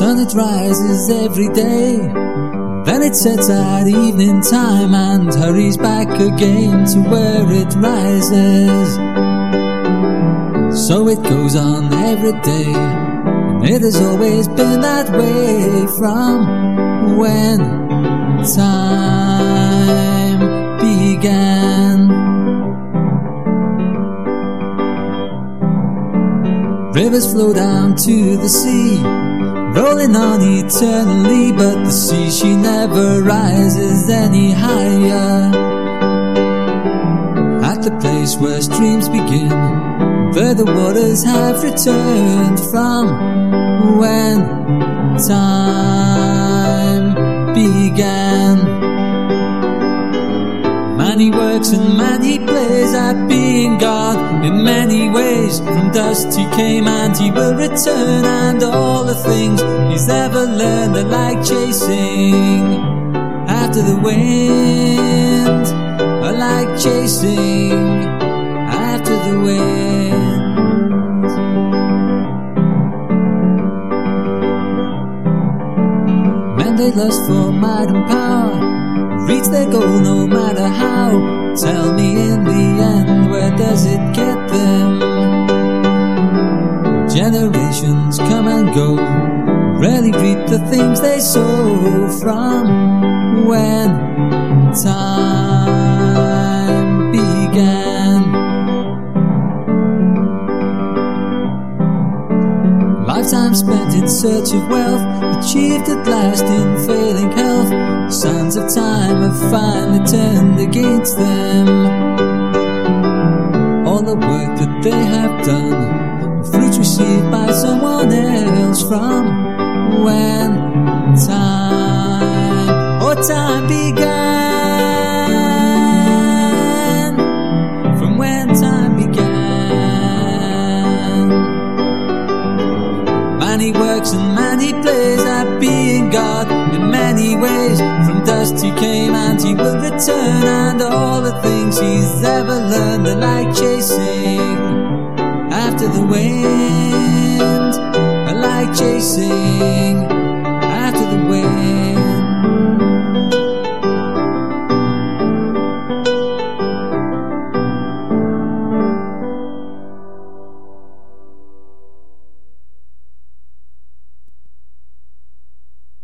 sun it rises every day, then it sets at evening time and hurries back again to where it rises. So it goes on every day, and it has always been that way from when time began. Rivers flow down to the sea, rolling on eternally, but the sea, she never rises any higher. At the place where streams begin, where the waters have returned from when time began. Man he works and man he plays at being God in many ways. From dust he came and he will return, and all the things he's ever learned are like chasing after the wind, are like chasing after the wind. Men they lust for might and power, reach their goal no matter how. Tell me in the end, where does it get them? Generations come and go, rarely reap the things they sow from when time began. Lifetime spent in search of wealth, achieved at last in failing health. Sands of time have finally turned against them. All the work that they have done, fruits received by someone else from when time began. From when time began. Man he works and man he plays at being God in many ways. From dust he came and he will return, and all the things he's ever learned are like chasing after the wind, are like chasing after the wind.